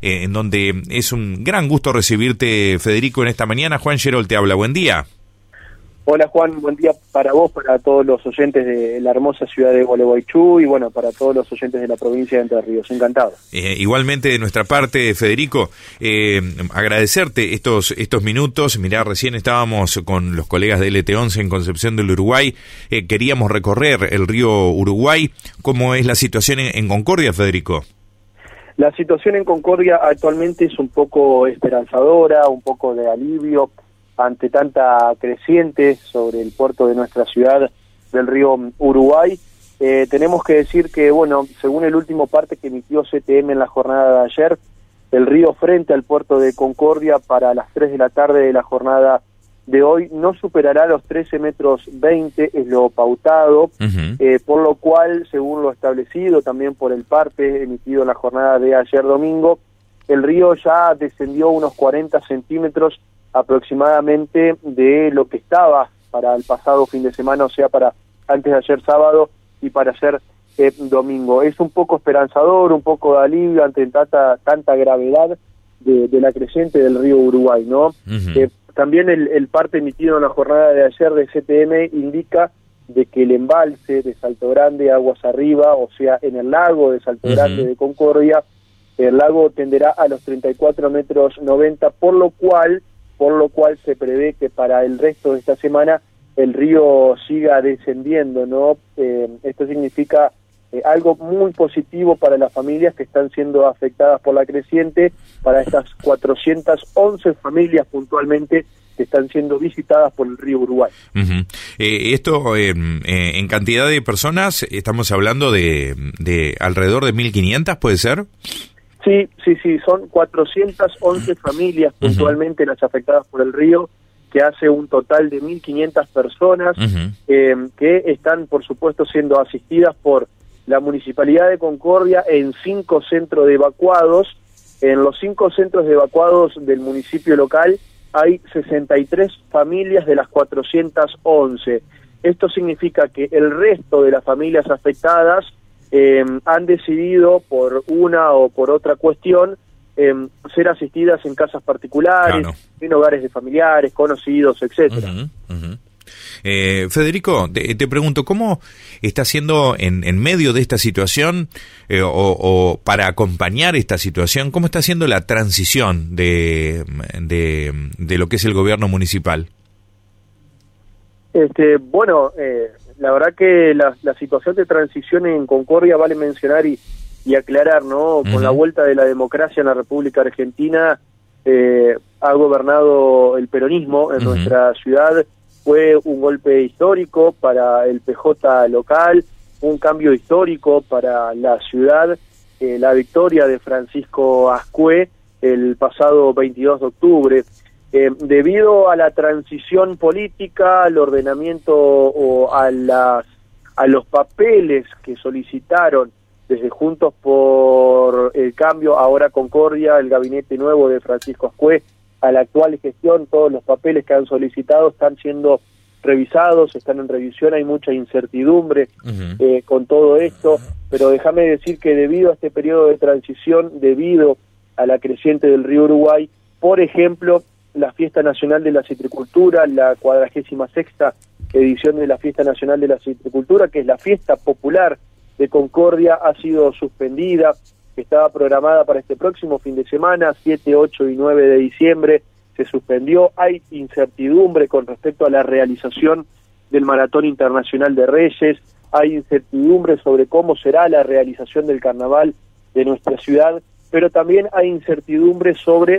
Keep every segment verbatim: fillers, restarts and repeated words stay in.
eh, en donde es un gran gusto recibirte, Federico, en esta mañana. Juan Gerol te habla, buen día. Hola Juan, buen día para vos, para todos los oyentes de la hermosa ciudad de Gualeguaychú y bueno, para todos los oyentes de la provincia de Entre Ríos. Encantado. Eh, igualmente de nuestra parte, Federico, eh, agradecerte estos estos minutos. Mirá, recién estábamos con los colegas de L T once en Concepción del Uruguay, eh, queríamos recorrer el río Uruguay. ¿Cómo es la situación en, en Concordia, Federico? La situación en Concordia actualmente es un poco esperanzadora, un poco de alivio ante tanta creciente sobre el puerto de nuestra ciudad del río Uruguay. Eh, tenemos que decir que, bueno, según el último parte que emitió C T M en la jornada de ayer, el río frente al puerto de Concordia para las tres de la tarde de la jornada de hoy no superará los trece metros veinte, es lo pautado, uh-huh. eh, por lo cual, según lo establecido también por el parte emitido en la jornada de ayer domingo, el río ya descendió unos cuarenta centímetros aproximadamente de lo que estaba para el pasado fin de semana, o sea, para antes de ayer sábado y para ayer eh, domingo. Es un poco esperanzador, un poco de alivio ante tanta, tanta gravedad de, de la creciente del río Uruguay, ¿no? Uh-huh. Eh, también el, el parte emitido en la jornada de ayer de C T M indica de que el embalse de Salto Grande, aguas arriba, o sea, en el lago de Salto uh-huh. Grande de Concordia, el lago tenderá a los treinta y cuatro metros noventa, por lo cual por lo cual se prevé que para el resto de esta semana el río siga descendiendo, ¿no? Eh, esto significa eh, algo muy positivo para las familias que están siendo afectadas por la creciente, para estas cuatrocientas once familias puntualmente que están siendo visitadas por el río Uruguay. Uh-huh. Eh, esto, eh, eh, en cantidad de personas, estamos hablando de, de alrededor de mil quinientas, ¿puede ser? Sí, sí, sí, son cuatrocientas once familias puntualmente uh-huh. las afectadas por el río, que hace un total de mil quinientas personas uh-huh. eh, que están, por supuesto, siendo asistidas por la Municipalidad de Concordia en cinco centros de evacuados. En los cinco centros de evacuados del municipio local hay sesenta y tres familias de las cuatrocientas once. Esto significa que el resto de las familias afectadas Eh, han decidido por una o por otra cuestión eh, ser asistidas en casas particulares, claro. en hogares de familiares, conocidos, etcétera. Uh-huh, uh-huh. Eh, Federico, te, te pregunto, ¿cómo está haciendo en, en medio de esta situación eh, o, o para acompañar esta situación, cómo está haciendo la transición de, de, de lo que es el gobierno municipal? Este, bueno, eh, la verdad que la, la situación de transición en Concordia vale mencionar y, y aclarar, ¿no? Con uh-huh. la vuelta de la democracia en la República Argentina, eh, ha gobernado el peronismo en uh-huh. nuestra ciudad. Fue un golpe histórico para el P J local, un cambio histórico para la ciudad, eh, la victoria de Francisco Ascué el pasado veintidós de octubre. Eh, debido a la transición política, al ordenamiento o a, las, a los papeles que solicitaron desde Juntos por el Cambio, ahora Concordia, el gabinete nuevo de Francisco Ascué, a la actual gestión, todos los papeles que han solicitado están siendo revisados, están en revisión, hay mucha incertidumbre uh-huh. eh, con todo esto, pero déjame decir que debido a este periodo de transición, debido a la creciente del río Uruguay, por ejemplo, la Fiesta Nacional de la Citricultura, la cuadragésima sexta edición de la Fiesta Nacional de la Citricultura, que es la fiesta popular de Concordia, ha sido suspendida, estaba programada para este próximo fin de semana, siete, ocho y nueve de diciembre, se suspendió. Hay incertidumbre con respecto a la realización del Maratón Internacional de Reyes, hay incertidumbre sobre cómo será la realización del carnaval de nuestra ciudad, pero también hay incertidumbre sobre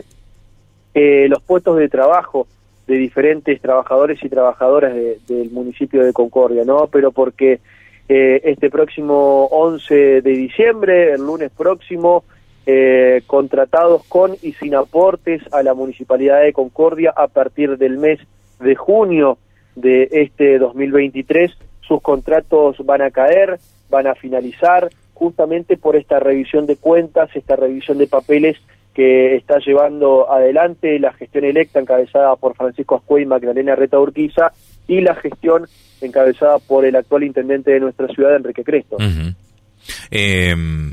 Eh, los puestos de trabajo de diferentes trabajadores y trabajadoras de, del municipio de Concordia, ¿no? Pero porque eh, este próximo once de diciembre, el lunes próximo, eh, contratados con y sin aportes a la Municipalidad de Concordia a partir del mes de junio de este dos mil veintitrés, sus contratos van a caer, van a finalizar, justamente por esta revisión de cuentas, esta revisión de papeles que está llevando adelante la gestión electa encabezada por Francisco Ascué y Magdalena Reta Urquiza, y la gestión encabezada por el actual intendente de nuestra ciudad, Enrique Cresto. Uh-huh. Eh,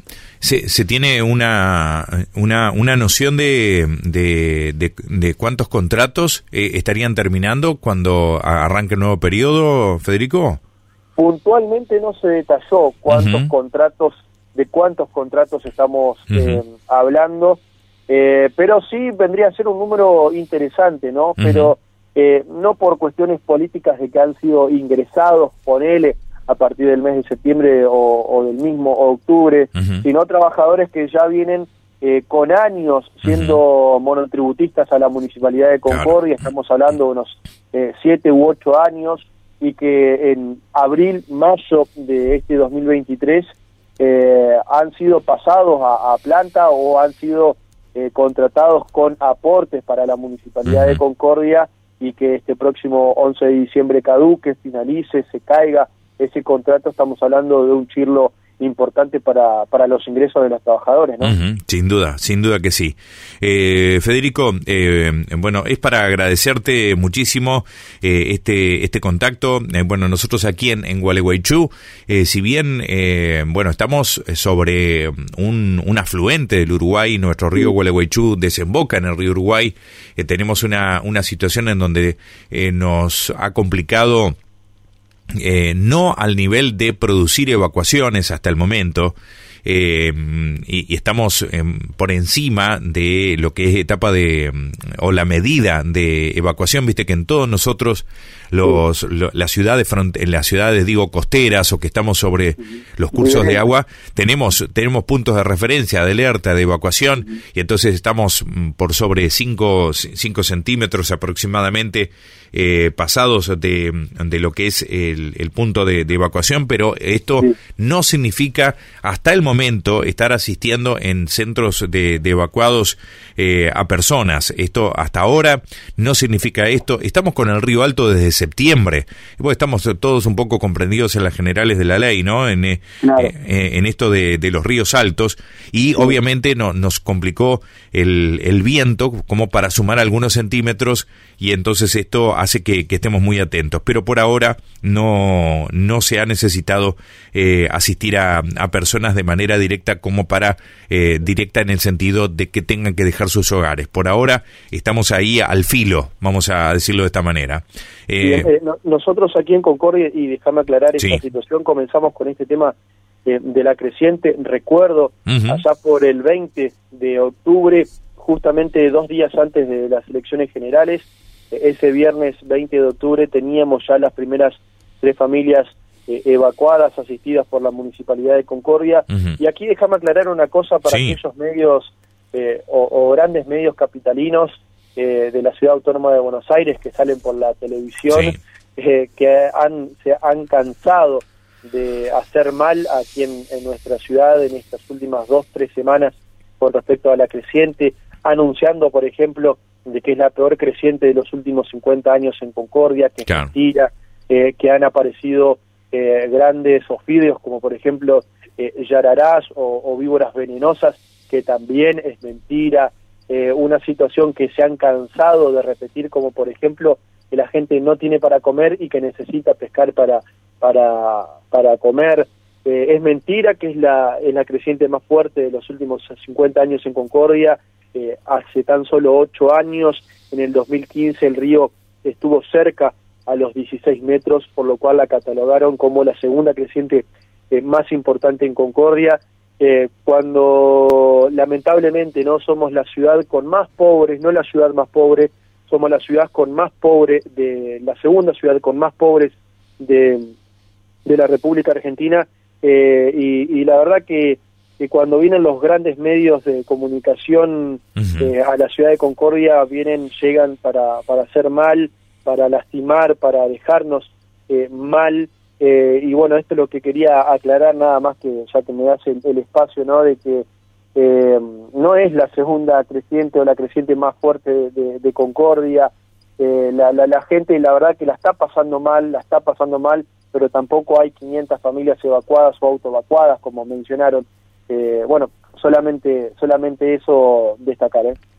¿Se, se tiene una, una, una noción de, de, de, de cuántos contratos eh, estarían terminando cuando arranque el nuevo periodo, Federico? Puntualmente no se detalló cuántos uh-huh. contratos, de cuántos contratos estamos uh-huh. eh, hablando, eh, pero sí vendría a ser un número interesante, ¿no? Uh-huh. Pero eh, no por cuestiones políticas de que han sido ingresados, ponele, a partir del mes de septiembre o, o del mismo octubre, uh-huh. sino trabajadores que ya vienen eh, con años siendo uh-huh. monotributistas a la Municipalidad de Concordia, claro. Estamos hablando de unos eh, siete u ocho años, y que en abril, mayo de este dos mil veintitrés eh, han sido pasados a, a planta o han sido eh, contratados con aportes para la Municipalidad uh-huh. de Concordia, y que este próximo once de diciembre caduque, finalice, se caiga ese contrato. Estamos hablando de un chirlo importante para, para los ingresos de los trabajadores, ¿no? Uh-huh, sin duda, sin duda que sí. Eh, Federico, eh, bueno, es para agradecerte muchísimo eh, este este contacto. Eh, bueno, nosotros aquí en, en Gualeguaychú, eh, si bien, eh, bueno, estamos sobre un, un afluente del Uruguay, nuestro río sí. Gualeguaychú desemboca en el río Uruguay, eh, tenemos una, una situación en donde eh, nos ha complicado Eh, no al nivel de producir evacuaciones hasta el momento, eh, y, y estamos eh, por encima de lo que es etapa de, o la medida de evacuación. Viste que en todos nosotros los lo, las ciudades front, en las ciudades digo costeras, o que estamos sobre los cursos de agua, tenemos tenemos puntos de referencia, de alerta, de evacuación, y entonces estamos por sobre cinco centímetros aproximadamente eh, pasados de, de lo que es el, el punto de, de evacuación, pero esto sí. no significa hasta el momento estar asistiendo en centros de, de evacuados eh, a personas. Esto hasta ahora no significa esto. Estamos con el Río Alto desde septiembre. Bueno, estamos todos un poco comprendidos en las generales de la ley, ¿no? En, eh, claro. eh, en esto de, de los ríos altos, y sí. obviamente no, nos complicó el, el viento como para sumar algunos centímetros, y entonces esto hace que, que estemos muy atentos. Pero por ahora no, no se ha necesitado eh, asistir a, a personas de manera directa como para eh, directa en el sentido de que tengan que dejar sus hogares. Por ahora estamos ahí al filo, vamos a decirlo de esta manera. Eh, eh, no, nosotros aquí en Concordia, y déjame aclarar esta sí. situación, comenzamos con este tema eh, de la creciente. Recuerdo uh-huh. allá por el veinte de octubre, justamente dos días antes de las elecciones generales, ese viernes veinte de octubre teníamos ya las primeras tres familias eh, evacuadas, asistidas por la Municipalidad de Concordia. Uh-huh. Y aquí déjame aclarar una cosa para sí. aquellos medios eh, o, o grandes medios capitalinos eh, de la Ciudad Autónoma de Buenos Aires que salen por la televisión, sí. eh, que han se han cansado de hacer mal aquí en, en nuestra ciudad en estas últimas dos, tres semanas con respecto a la creciente, anunciando, por ejemplo, de que es la peor creciente de los últimos cincuenta años en Concordia, que claro. es mentira, eh, que han aparecido eh, grandes ofidios como por ejemplo eh, yararás o, o víboras venenosas, que también es mentira, eh, una situación que se han cansado de repetir, como por ejemplo que la gente no tiene para comer y que necesita pescar para para para comer. Eh, es mentira que es la, es la creciente más fuerte de los últimos cincuenta años en Concordia. Eh, hace tan solo ocho años, en el dos mil quince, el río estuvo cerca a los dieciséis metros, por lo cual la catalogaron como la segunda creciente eh, más importante en Concordia, eh, cuando lamentablemente no somos la ciudad con más pobres, no la ciudad más pobre, somos la ciudad con más pobre, de la segunda ciudad con más pobres de, de la República Argentina, eh, y, y la verdad que que cuando vienen los grandes medios de comunicación uh-huh. eh, a la ciudad de Concordia, vienen, llegan para, para hacer mal, para lastimar, para dejarnos eh, mal, eh, y bueno, esto es lo que quería aclarar, nada más, que ya que me das el, el espacio, ¿no? De que eh, no es la segunda creciente o la creciente más fuerte de, de, de Concordia, eh, la, la, la gente la verdad que la está pasando mal, la está pasando mal, pero tampoco hay quinientas familias evacuadas o autoevacuadas, como mencionaron. Eh, bueno, solamente solamente eso destacar, ¿eh?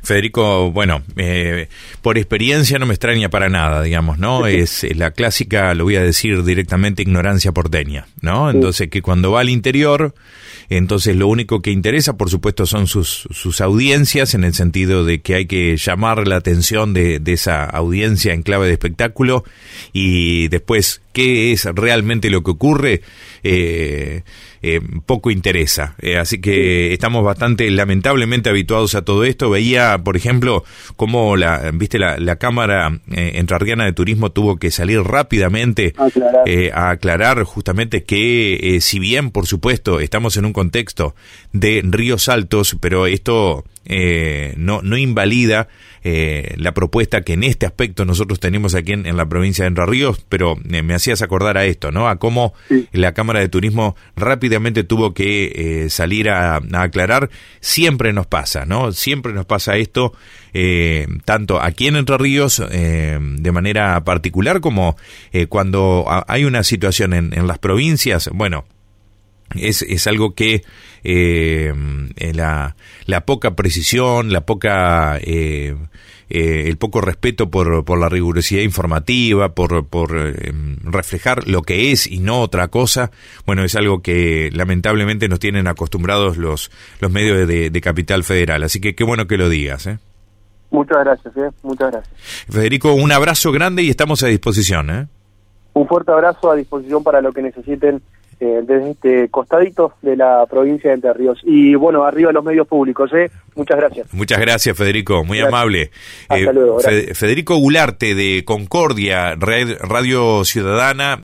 Federico, bueno, eh, por experiencia no me extraña para nada, digamos, ¿no? Es la clásica, lo voy a decir directamente, ignorancia porteña, ¿no? Entonces, que cuando va al interior, entonces lo único que interesa, por supuesto, son sus, sus audiencias, en el sentido de que hay que llamar la atención de, de esa audiencia en clave de espectáculo, y después, ¿qué es realmente lo que ocurre? Eh, eh, poco interesa. Eh, así que estamos bastante, lamentablemente, habituados a todo esto. Veía, por ejemplo, cómo la, viste, la, la Cámara eh, Entrerriana de Turismo tuvo que salir rápidamente aclarar. Eh, a aclarar justamente que, eh, si bien, por supuesto, estamos en un contexto de ríos altos, pero esto eh, no, no invalida eh, la propuesta que en este aspecto nosotros tenemos aquí en, en la provincia de Entre Ríos, pero eh, me hacías acordar a esto, ¿no? A cómo sí. la Cámara de Turismo rápidamente tuvo que eh, salir a, a aclarar. Siempre nos pasa, ¿no? Siempre nos pasa esto, eh, tanto aquí en Entre Ríos eh, de manera particular, como eh, cuando hay una situación en, en las provincias. Bueno, Es, es algo que eh, la, la poca precisión, la poca eh, eh, el poco respeto por, por la rigurosidad informativa, por, por eh, reflejar lo que es y no otra cosa, bueno, es algo que lamentablemente nos tienen acostumbrados los, los medios de, de Capital Federal. Así que qué bueno que lo digas, ¿eh? Muchas gracias, ¿eh? Muchas gracias. Federico, un abrazo grande y estamos a disposición, ¿eh? Un fuerte abrazo, a disposición para lo que necesiten eh, desde este costadito de la provincia de Entre Ríos. Y bueno, arriba los medios públicos, ¿eh? Muchas gracias. Muchas gracias, Federico, muy gracias. Amable. Hasta eh, luego. Fe- Federico Gularte, de Concordia, Radio Ciudadana.